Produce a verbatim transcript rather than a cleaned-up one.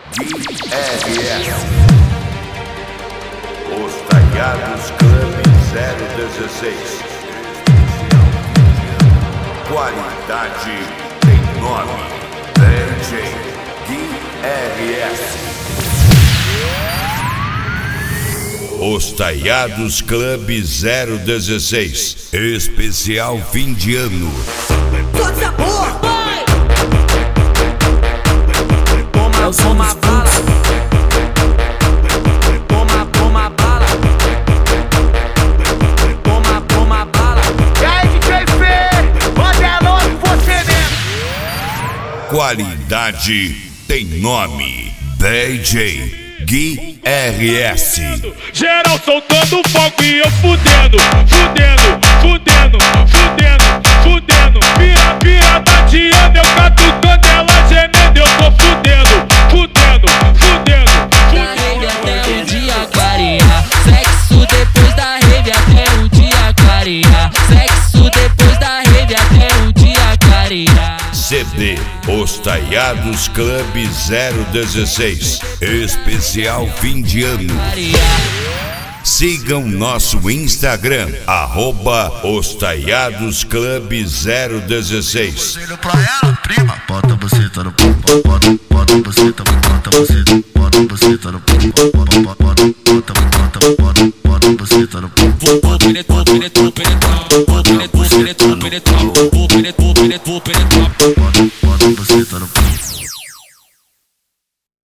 Gui R S. Os Talhados Clube zero dezesseis. Qualidade tem nome. D J Gui R S. Os Talhados Clube zero dezesseis. Especial fim de ano. Todo sabor! Toma, toma bala. Toma, toma bala. Toma, toma bala. E aí, D J Fê, manda é logo você mesmo. Qualidade tem nome. D J Gui R S. Geral soltando fogo e eu fudendo, fudendo, fudendo, fudendo, fudendo. Pira, pira, tateando, eu catucando, ela gemendo, eu tô fudendo, fudendo, fudendo, Da rave até o dia clarear. Sexo depois da rave até o dia clarear. Sexo depois da rave até o dia clarear. C D Os Talhados Clube zero dezesseis. Especial fim de ano. Sigam nosso Instagram, arroba Os Talhados Clube zero dezesseis. Pra ela, prima, bota você, tá no bota, bota você, tá bota você, bota você, tá no bota, bota, bota, bota, bota você, tá no Vou penetrar, penetrar, penetrar, vou penetrar.